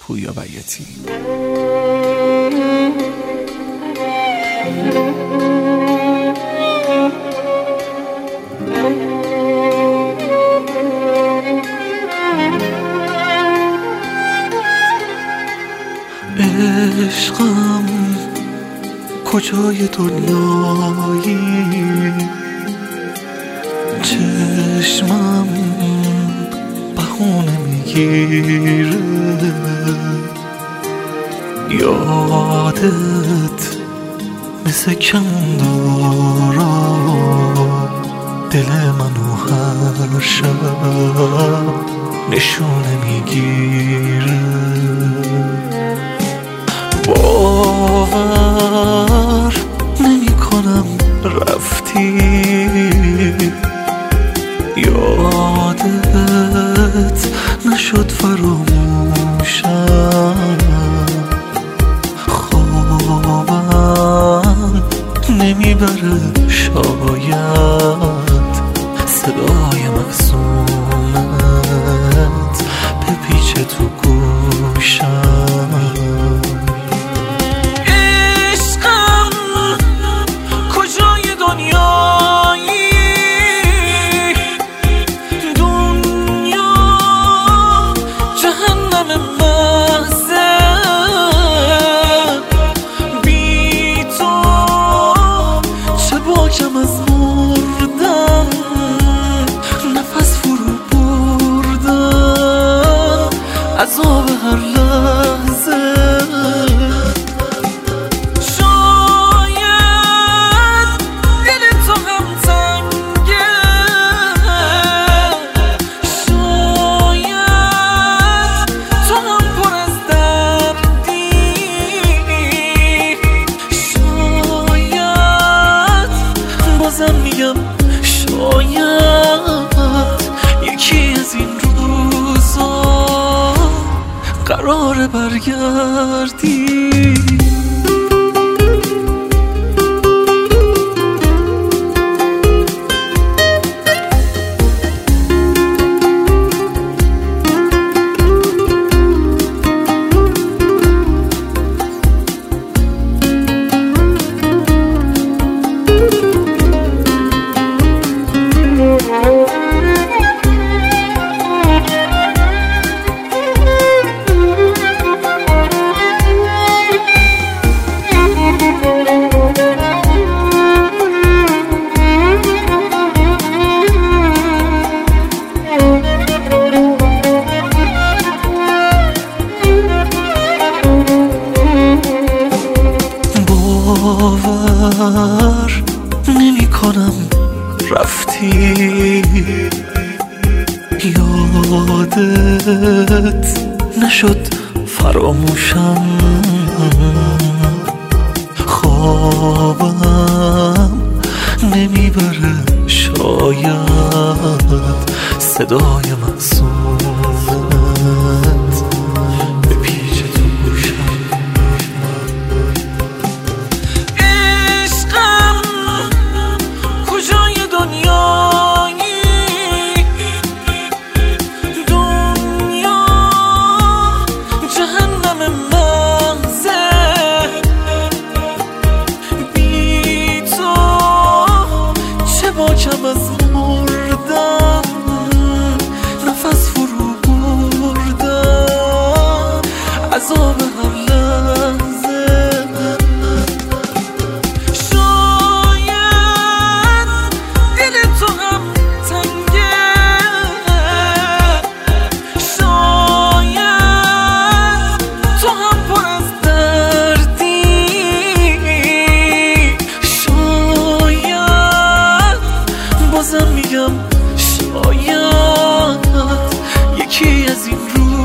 پویا بیاتی. عشقم کجای دنیایی، چشمم بهونه میگیره، یادت مثل کمندارا دل منو هر شب نشونه میگیره. باور نمی کنم رفتی، یادت نشد فراموشم، خوابم نمیبره شاید صدای معصومت بپیچه تو گوشم. کم از مردن نفس فرو بردن، عذاب هر لحظه. شاید دل تو هم تنگه، شاید تو هم پر از دردی، بازم میگم شاید یکی از این روزا قراره برگردی. باور نمی کنم رفتی، یادت نشد فراموشم، خوابم نمیبره شاید صدای معصومت بپیچه تو گوشم. کم از مردن نفس فرو بردن، عذاب هر لحظه. شاید دل تو هم تنگه، شاید تو هم پر از دردی، بازم میگم شاید یکی از این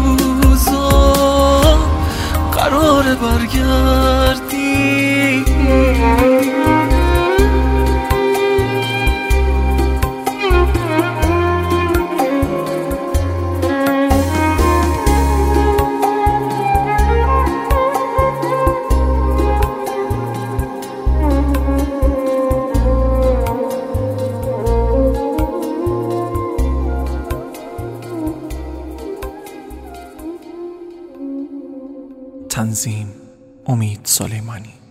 روزا قراره برگردی. تنظیم امید سلیمانی.